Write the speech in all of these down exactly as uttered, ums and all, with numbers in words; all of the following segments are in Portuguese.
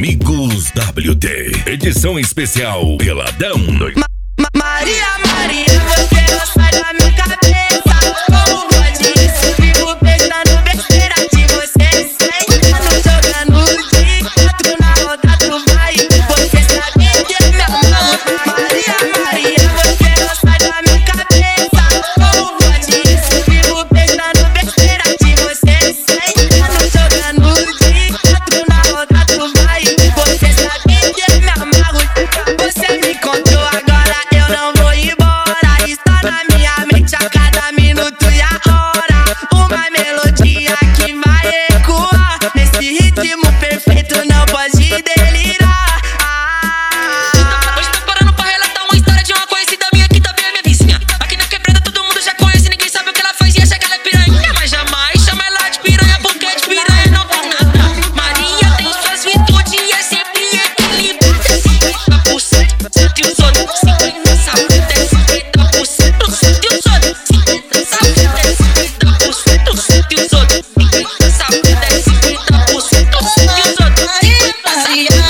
Amigos W T, edição especial Peladão. Ma Ma Maria, Maria, você não sai da minha cabeça. Como pode isso? Vivo pensando besteira de você. Sentando, jogando de quatro na roda do baile. Você sabe que é meu amor. Maria, Maria, você não sai da minha cabeça. Como pode isso? Vivo pensando besteira de você. Sentando, jogando de quatro na roda do baile. Você sabe que é meu amor. Você me contou agora, eu não vou embora. Está na minha mente a cada minuto e a hora. Uma melodia que vai ecoar. Nesse ritmo perfeito não pode delirar. ah. Hoje tô parando pra relatar uma história de uma conhecida minha que também é minha vizinha. Aqui na quebrada todo mundo já conhece, ninguém sabe o que ela faz e acha que ela é piranha. Mas jamais chama ela de piranha, porque de piranha não tem nada. Maria tem suas virtudes e é sempre equilibrada. cinquenta por cento e os outros cinquenta saúde, cinquenta por cento e os outros cinquenta saúde, cinquenta por cento e os outros cinquenta saúde, cinquenta por cento e os outros cinquenta saúde.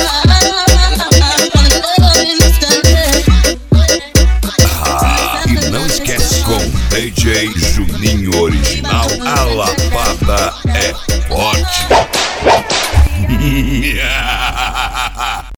Ah, e não esquece, com D J Juninho Original, a lapada é forte.